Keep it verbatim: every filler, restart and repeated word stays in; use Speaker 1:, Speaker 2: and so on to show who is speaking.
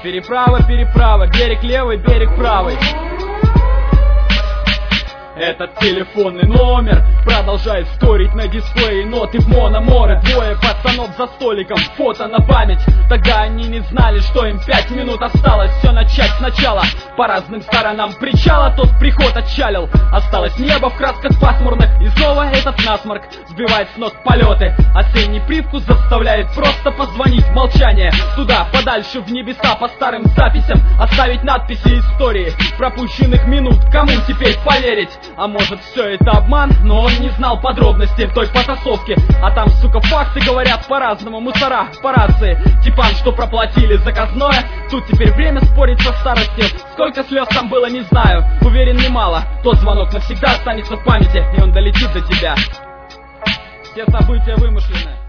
Speaker 1: Переправа, переправа, берег левый, берег правый. Этот телефонный номер продолжает скорить на дисплее ноты в мономоре. Двое пацанов за столиком, фото на память. Тогда они не знали, что им пять минут осталось все начать сначала. По разным сторонам причала тот приход отчалил. Осталось небо в красках пасмурных, и снова этот насморк сбивает с ног полеты. Осенний привкус заставляет просто позвонить в молчание. Туда, подальше в небеса, по старым записям оставить надписи истории пропущенных минут. Кому теперь поверить? А может, все это обман, но он не знал подробностей той потасовки. А там, сука, факты говорят по-разному. Мусора по рации, типам, что проплатили заказное. Тут теперь время спорить со старостью. Сколько слез там было, не знаю. Уверен, немало. Тот звонок навсегда останется в памяти, и он долетит до тебя. Все события вымышлены.